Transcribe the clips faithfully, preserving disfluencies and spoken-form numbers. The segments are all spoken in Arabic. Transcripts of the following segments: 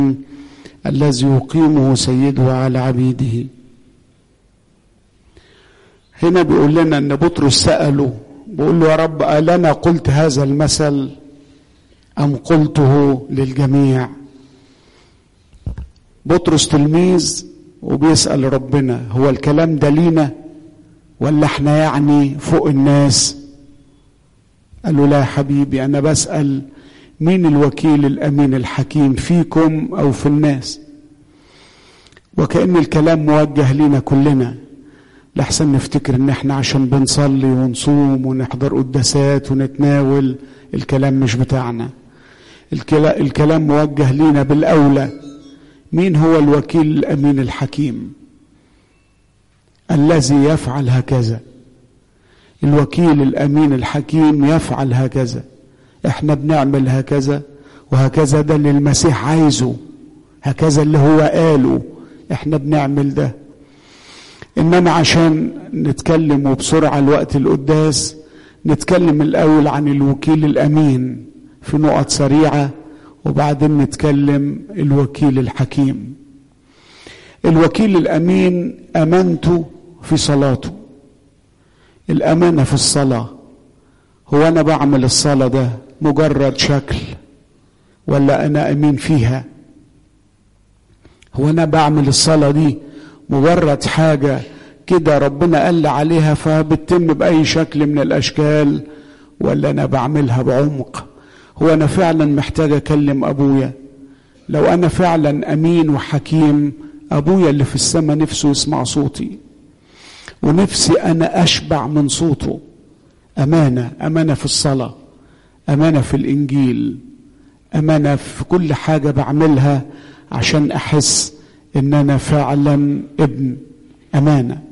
الذي يقيمه سيده على عبيده. هنا بيقول لنا ان بطرس سأله بيقول له: يا رب ألنا قلت هذا المثل أم قلته للجميع؟ بطرس تلميذ وبيسأل ربنا: هو الكلام ده لينا ولا احنا يعني فوق الناس؟ قال له: لا يا حبيبي، أنا بسأل مين الوكيل الأمين الحكيم فيكم أو في الناس؟ وكأن الكلام موجه لنا كلنا، لحسن نفتكر ان احنا عشان بنصلي ونصوم ونحضر قداسات ونتناول الكلام مش بتاعنا. الكلام موجه لنا بالأولى. مين هو الوكيل الأمين الحكيم الذي يفعل هكذا؟ الوكيل الأمين الحكيم يفعل هكذا. احنا بنعمل هكذا وهكذا، ده اللي المسيح عايزه، هكذا اللي هو قاله احنا بنعمل ده. انما عشان نتكلم وبسرعة الوقت القداس، نتكلم الأول عن الوكيل الأمين في نقط سريعة، وبعدين نتكلم الوكيل الحكيم. الوكيل الأمين أمانته في صلاته. الأمانة في الصلاة، هو أنا بعمل الصلاة ده مجرد شكل ولا أنا أمين فيها؟ هو أنا بعمل الصلاة دي مجرد حاجة كده ربنا قال عليها فبتتم بأي شكل من الأشكال، ولا أنا بعملها بعمق؟ هو أنا فعلا محتاج أكلم أبويا؟ لو أنا فعلا أمين وحكيم، أبويا اللي في السماء نفسه يسمع صوتي، ونفسي أنا أشبع من صوته. أمانة، أمانة في الصلاة، أمانة في الإنجيل، أمانة في كل حاجة بعملها عشان أحس إن أنا فعلا ابن. أمانة.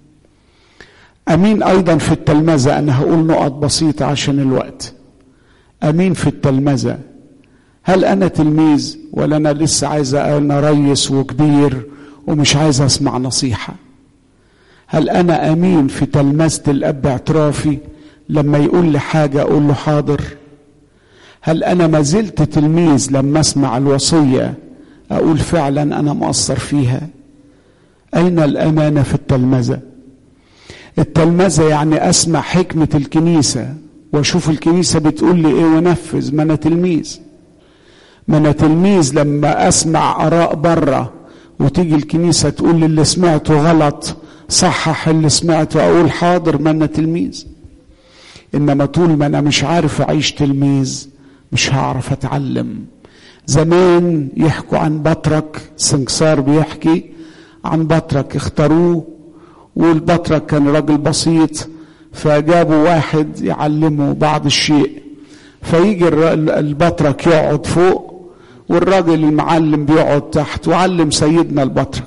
أمين أيضا في التلمذة. أنا هقول نقط بسيطة عشان الوقت. أمين في التلمذة. هل أنا تلميذ ولا أنا لسه عايز أنا ريس وكبير ومش عايز أسمع نصيحة؟ هل أنا أمين في تلمذة الأب اعترافي؟ لما يقول لي حاجة أقول له حاضر. هل أنا ما زلت تلميذ لما أسمع الوصية أقول فعلا أنا مقصر فيها؟ أين الأمانة في التلمذة؟ التلمذة يعني أسمع حكمة الكنيسة وأشوف الكنيسة بتقول لي إيه ونفذ. ما أنا تلميذ. ما أنا تلميذ لما أسمع آراء بره وتيجي الكنيسة تقول لي اللي سمعته غلط، صحح اللي سمعته، أقول حاضر. ما أنا تلميذ. إنما طول ما أنا مش عارف أعيش تلميذ مش هعرف أتعلم. زمان يحكوا عن بطرك، سنكسار بيحكي عن بطرك اختاروه، والبطرك كان راجل بسيط، فجابوا واحد يعلمه بعض الشيء، فيجي البطرك يقعد فوق والراجل المعلم بيقعد تحت، وعلم سيدنا البطرك.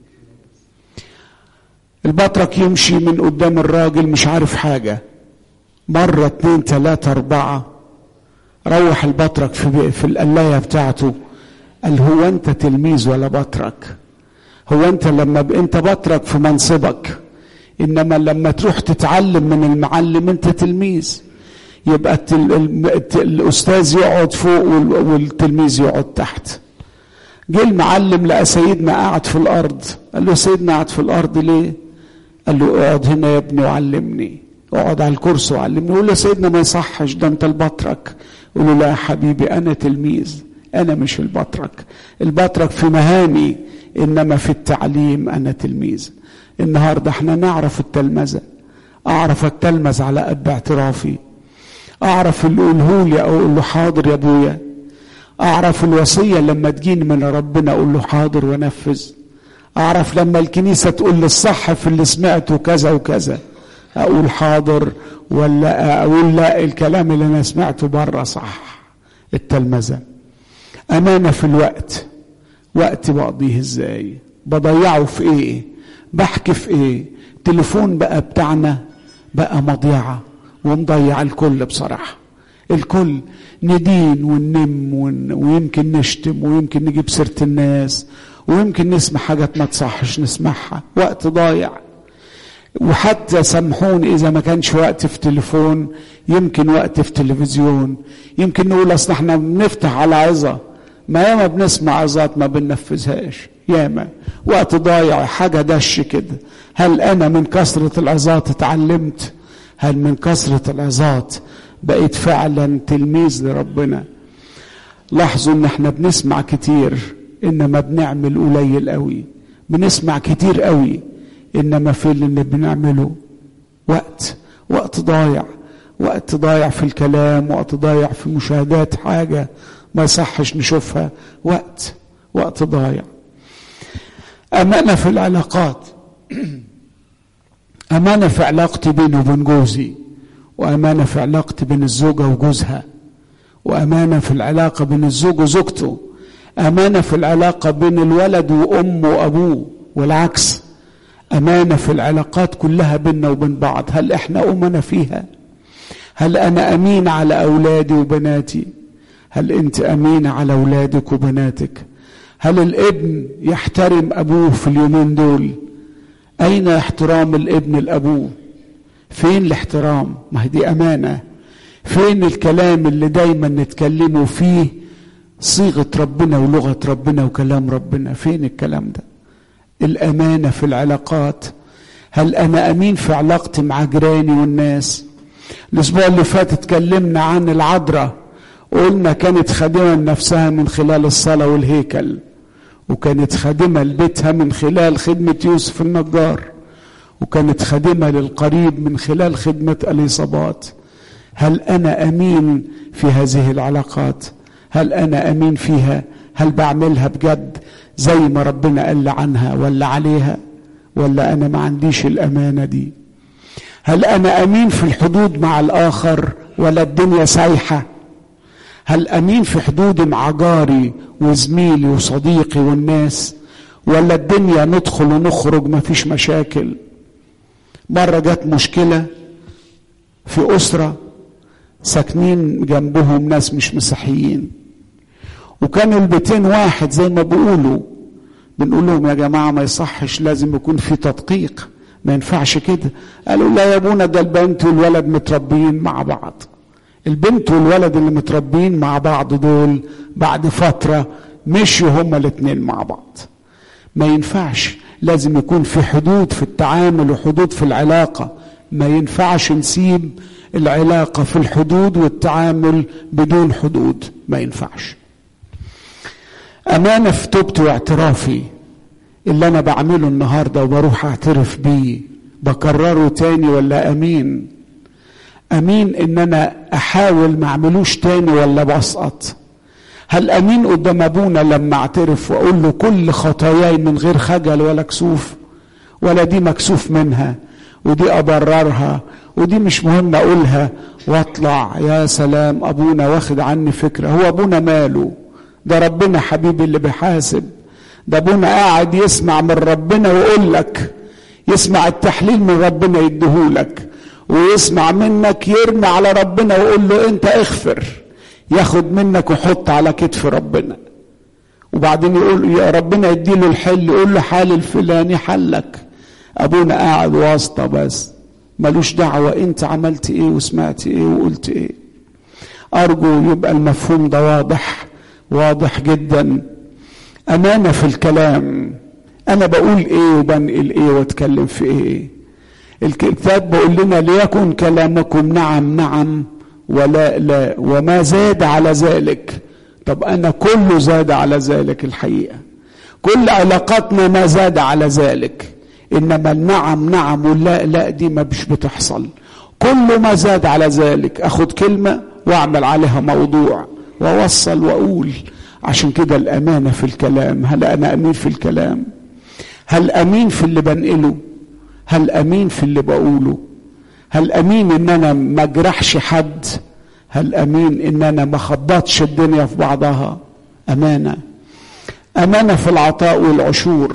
البطرك يمشي من قدام الراجل مش عارف حاجة، مرة اتنين تلاتة اربعة، روح البطرك في, في القلاية بتاعته قال: هو انت تلميذ ولا بطرك؟ هو انت لما ب... انت بطرك في منصبك، انما لما تروح تتعلم من المعلم انت تلميذ. يبقى التل... الت... الاستاذ يقعد فوق وال... والتلميذ يقعد تحت. جه المعلم لقى سيدنا قاعد في الارض، قال له: سيدنا قاعد في الارض ليه؟ قال له: اقعد هنا يا ابني وعلمني، اقعد على الكرسي وعلمني. يقول له: سيدنا ما يصحش، ده انت البطرك. يقول له: لا يا حبيبي، انا تلميذ، انا مش البطرك. البطرك في مهامي، انما في التعليم انا تلميذ. النهارده احنا نعرف التلمذة. اعرف التلمذ على اب اعترافي، اعرف اللي يقوله لي اقول له حاضر يا ابويا، اعرف الوصية لما تجيني من ربنا اقول له حاضر وانفذ، اعرف لما الكنيسة تقول لي الصح في اللي سمعته كذا وكذا اقول حاضر، ولا اقول لا الكلام اللي انا سمعته بره صح. التلمذة. امانة في الوقت. وقت بقضيه ازاي؟ بضيعه في ايه؟ بحكي في ايه؟ تليفون بقى بتاعنا بقى مضيعة ومضيع الكل بصراحة. الكل ندين وننم ون... ويمكن نشتم ويمكن نجيب سيرة الناس ويمكن نسمع حاجات ما تصحش نسمعها. وقت ضايع. وحتى سامحوني اذا ما كانش وقت في تليفون، يمكن وقت في تلفزيون. يمكن نقول اصل احنا بنفتح على عظة، ما ياما بنسمع عظات ما بننفذهاش، ياما وقت ضايع، حاجة دش كده. هل أنا من كثرة العظات اتعلمت؟ هل من كثرة العظات بقيت فعلا تلميذ لربنا؟ لاحظوا ان احنا بنسمع كتير انما بنعمل قليل قوي. بنسمع كتير قوي انما في اللي بنعمله وقت وقت ضايع، وقت ضايع في الكلام، وقت ضايع في مشاهدات حاجة ما يصحش نشوفها، وقت وقت ضايع. أمانة في العلاقات. أمانة في علاقتي بيني وبين جوزي، وأمانة في علاقتي بين الزوجة وجوزها، وأمانة في العلاقة بين الزوج وزوجته، أمانة في العلاقة بين الولد وأمه وأبوه والعكس، أمانة في العلاقات كلها بيننا وبين بعض. هل إحنا أمنا فيها؟ هل أنا أمين على أولادي وبناتي؟ هل أنت أمين على أولادك وبناتك؟ هل الابن يحترم أبوه في اليومين دول؟ أين احترام الابن لأبوه؟ فين الاحترام؟ ما هي دي أمانة. فين الكلام اللي دايما نتكلمه فيه صيغة ربنا ولغة ربنا وكلام ربنا؟ فين الكلام ده؟ الأمانة في العلاقات. هل أنا أمين في علاقتي مع جيراني والناس؟ الأسبوع اللي فات اتكلمنا عن العذراء، قلنا كانت خادمة لنفسها من خلال الصلاة والهيكل، وكانت خادمة لبيتها من خلال خدمة يوسف النجار، وكانت خادمة للقريب من خلال خدمة اليصابات. هل أنا أمين في هذه العلاقات؟ هل أنا أمين فيها؟ هل بعملها بجد زي ما ربنا قال عنها ولا عليها؟ ولا أنا ما عنديش الأمانة دي؟ هل أنا أمين في الحدود مع الآخر ولا الدنيا سايحة؟ هل أمين في حدودي مع جاري وزميلي وصديقي والناس، ولا الدنيا ندخل ونخرج ما فيش مشاكل؟ مرة جت مشكلة في أسرة ساكنين جنبهم ناس مش مسيحيين، وكانوا البيتين واحد زي ما بيقولوا. بنقول لهم يا جماعة ما يصحش، لازم يكون في تدقيق، ما ينفعش كده. قالوا لا يا ابونا، ده البنت والولد متربيين مع بعض. البنت والولد اللي متربيين مع بعض دول بعد فترة مشوا هما الاتنين مع بعض. ما ينفعش، لازم يكون في حدود في التعامل وحدود في العلاقة. ما ينفعش نسيب العلاقة في الحدود والتعامل بدون حدود، ما ينفعش. أمانة في توبتي واعترافي، اللي أنا بعمله النهاردة وبروح أعترف بيه بكرره تاني ولا أمين؟ أمين إن أنا أحاول ما أعملوش تاني ولا بسقط؟ هل أمين قدام أبونا لما أعترف وأقول له كل خطاياي من غير خجل ولا كسوف؟ ولا دي مكسوف منها ودي أبررها ودي مش مهم أقولها واطلع يا سلام أبونا واخد عني فكرة؟ هو أبونا ماله؟ ده ربنا حبيبي اللي بيحاسب. ده أبونا قاعد يسمع من ربنا ويقول لك، يسمع التحليل من ربنا يديهولك، ويسمع منك يرمي على ربنا ويقول له انت اغفر، ياخد منك ويحط على كتف ربنا، وبعدين يقول يا ربنا يديله الحل، يقول له حال الفلاني حلك. ابونا قاعد واسطة بس، ملوش دعوة انت عملت ايه وسمعت ايه وقلت ايه. ارجو يبقى المفهوم ده واضح واضح جدا. امانة في الكلام، انا بقول ايه وبنقل ايه واتكلم في ايه. الكتاب بيقول لنا ليكن كلامكم نعم نعم ولا لا وما زاد على ذلك. طب انا كله زاد على ذلك الحقيقة، كل علاقاتنا ما زاد على ذلك، انما النعم نعم واللا لا دي ما مش بتحصل. كله ما زاد على ذلك، اخد كلمة واعمل عليها موضوع واوصل واقول. عشان كده الامانة في الكلام. هل انا امين في الكلام؟ هل امين في اللي بنقله؟ هل امين في اللي بقوله؟ هل امين ان انا ما اجرحش حد؟ هل امين ان انا ما خبطش الدنيا في بعضها؟ امانة. امانة في العطاء والعشور.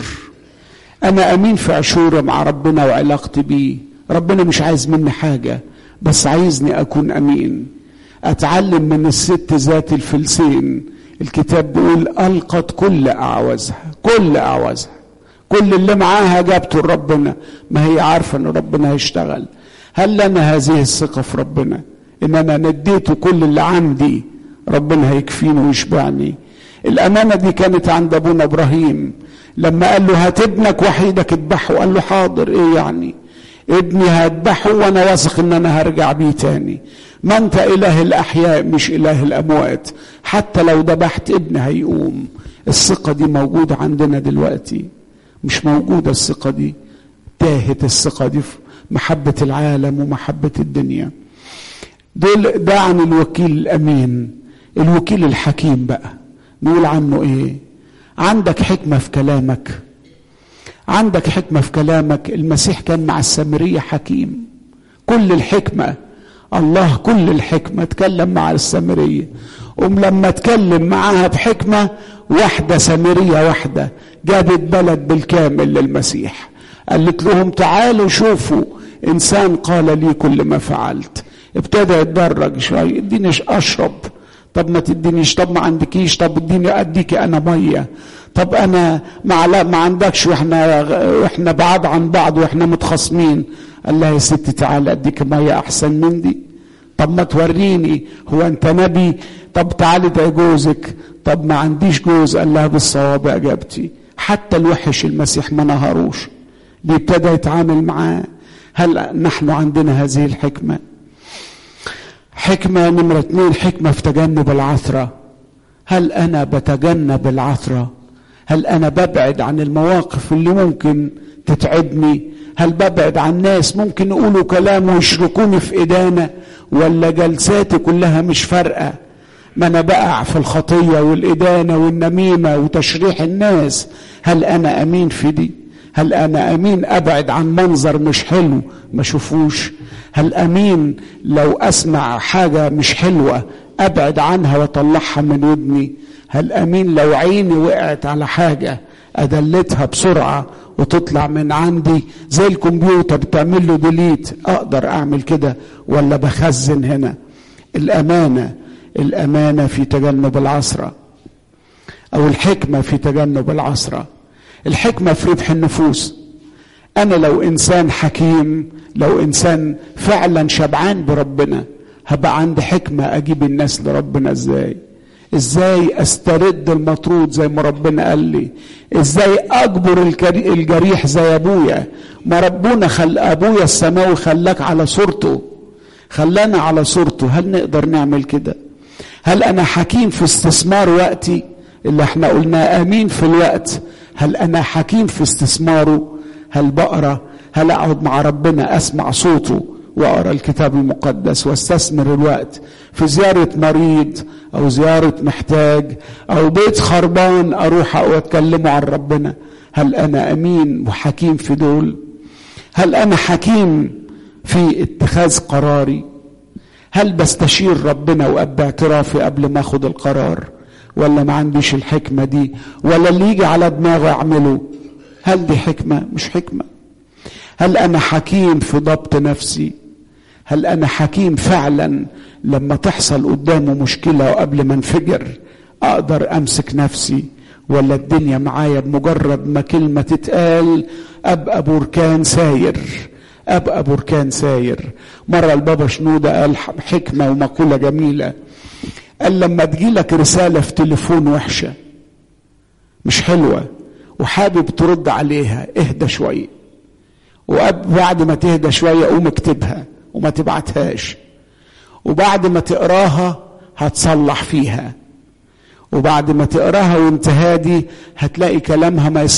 انا امين في عشوري مع ربنا وعلاقتي بيه. ربنا مش عايز مني حاجة، بس عايزني اكون امين. اتعلم من الست ذات الفلسين. الكتاب بيقول القت كل اعوازها، كل اعوازها، كل اللي معاها جابته لربنا، ما هي عارفة ان ربنا هيشتغل. هل لنا هذه الثقة في ربنا ان انا نديته كل اللي عندي ربنا هيكفيني ويشبعني؟ الامانة دي كانت عند ابونا ابراهيم لما قال له هات ابنك وحيدك اذبحه، قال له حاضر. ايه يعني ابني هذبحه وانا واثق ان انا هرجع بيه تاني؟ ما انت اله الاحياء مش اله الاموات، حتى لو ذبحت ابني هيقوم. الثقة دي موجودة عندنا دلوقتي؟ مش موجودة الثقة دي، تاهت الثقة دي في محبة العالم ومحبة الدنيا. دول ده عن الوكيل الامين. الوكيل الحكيم بقى نقول عنه ايه؟ عندك حكمة في كلامك، عندك حكمة في كلامك. المسيح كان مع السامرية حكيم، كل الحكمة، الله كل الحكمة اتكلم مع السامرية. أم لما اتكلم معاها بحكمة، واحدة سامرية واحدة جابت بلد بالكامل للمسيح، قالت لهم تعالوا شوفوا إنسان قال لي كل ما فعلت. ابتدى يتدرج شوية، اديني اشرب، طب ما تدينيش، طب ما عندكيش، طب اديني اديكي انا ميه، طب انا ما ما عندكش، واحنا واحنا بعاد عن بعض واحنا متخاصمين. قال لها يا ستي تعالى اديك ميه احسن من دي، طب ما توريني، هو انت نبي؟ طب تعالي ده جوزك، طب ما عنديش جوز. قال لها بالصواب اجابتي. حتى الوحش المسيح ما نهروش، بيبتدى يتعامل معاه. هل نحن عندنا هذه الحكمه؟ حكمة نمرة اتنين، حكمة في تجنب العثرة. هل أنا بتجنب العثرة؟ هل أنا ببعد عن المواقف اللي ممكن تتعبني؟ هل ببعد عن ناس ممكن يقولوا كلام ويشركوني في إدانة؟ ولا جلساتي كلها مش فارقة؟ ما أنا بقع في الخطية والإدانة والنميمة وتشريح الناس. هل أنا أمين في دي؟ هل أنا أمين أبعد عن منظر مش حلو ما شوفوش؟ هل أمين لو أسمع حاجة مش حلوة أبعد عنها وأطلعها من ودني؟ هل أمين لو عيني وقعت على حاجة أدلتها بسرعة وتطلع من عندي زي الكمبيوتر بتعمل له ديليت؟ أقدر أعمل كده ولا بخزن هنا؟ الأمانة، الأمانة في تجنب العثرة، أو الحكمة في تجنب العثرة. الحكمة في ربح النفوس. أنا لو إنسان حكيم، لو إنسان فعلا شبعان بربنا، هبقى عندي حكمة أجيب الناس لربنا إزاي، إزاي أسترد المطرود زي ما ربنا قال لي، إزاي أجبر الجريح زي أبويا. ما ربنا خل أبويا السماوي خلاك على صورته، خلانا على صورته. هل نقدر نعمل كده؟ هل أنا حكيم في استثمار وقتي اللي احنا قلنا أمين في الوقت؟ هل أنا حكيم في استثماره؟ هل بقرأ؟ هل أقعد مع ربنا أسمع صوته وأقرأ الكتاب المقدس واستثمر الوقت في زيارة مريض أو زيارة محتاج أو بيت خربان أروح وأتكلمه عن ربنا؟ هل أنا أمين وحكيم في دول؟ هل أنا حكيم في اتخاذ قراري؟ هل بستشير ربنا وأبقى اعترافي قبل ما أخذ القرار؟ ولا ما عنديش الحكمة دي، ولا اللي يجي على دماغي أعمله؟ هل دي حكمة؟ مش حكمة. هل أنا حكيم في ضبط نفسي؟ هل أنا حكيم فعلا لما تحصل قدامه مشكلة وقبل ما انفجر أقدر أمسك نفسي؟ ولا الدنيا معايا بمجرد ما كلمة تتقال أبقى بركان ساير، أبقى بركان ساير. مرة البابا شنودة قال حكمة ومقولة جميلة، قال لما تجيلك رسالة في تليفون وحشة مش حلوة وحابب ترد عليها، اهدى شوية، وبعد ما تهدى شوية قوم اكتبها وما تبعتهاش، وبعد ما تقراها هتصلح فيها، وبعد ما تقراها وانت هادي هتلاقي كلامها ما